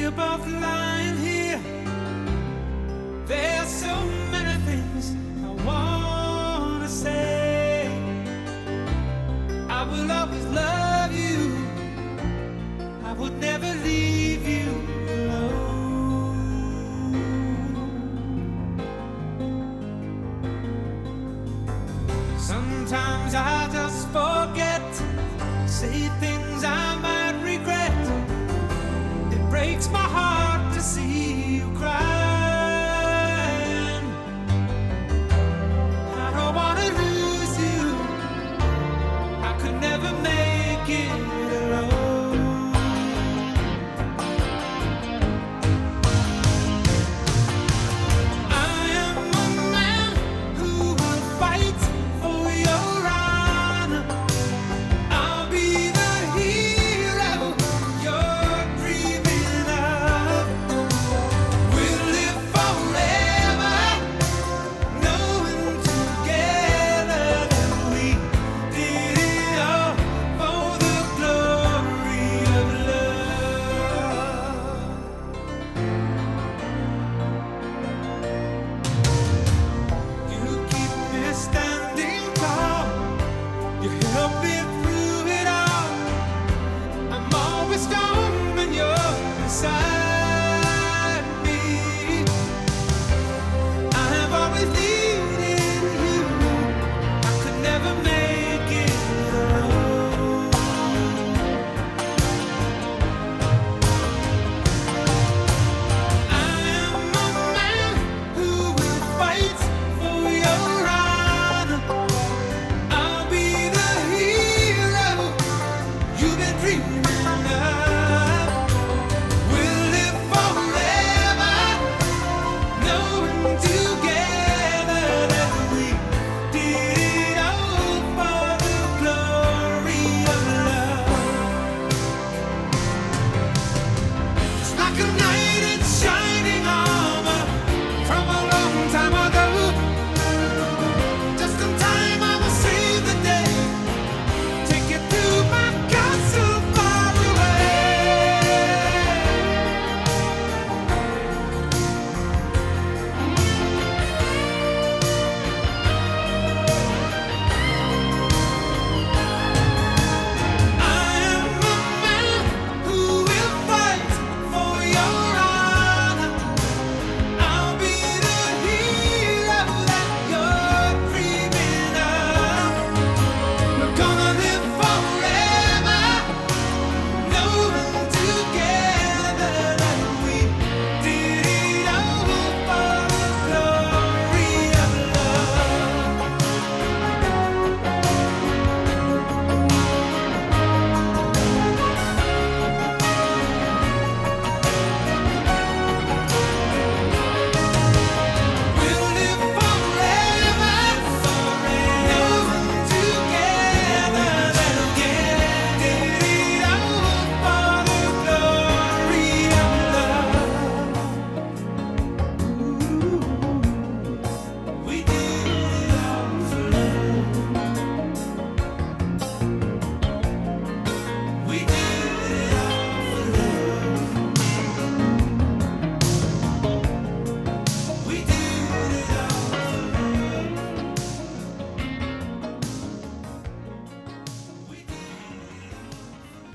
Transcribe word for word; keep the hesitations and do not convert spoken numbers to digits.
we're both lying here. There's so many things I wanna say. I will always love you. I would never leave you alone. Sometimes I just forget, say things I might regret. It breaks my heart to see you crying. I don't wanna lose you. I could never make it alone. I am a man who will fight for your honor. I'll be the hero you're dreaming of. We'll live forever, knowing together that we did it all for the glory of love. You keep me standing tall. You help me through it all. I'm always strong when you're beside me. I have always needed you. I could never make it alone. I am a man who will fight for your honor. I'll be the hero you've been dreaming of.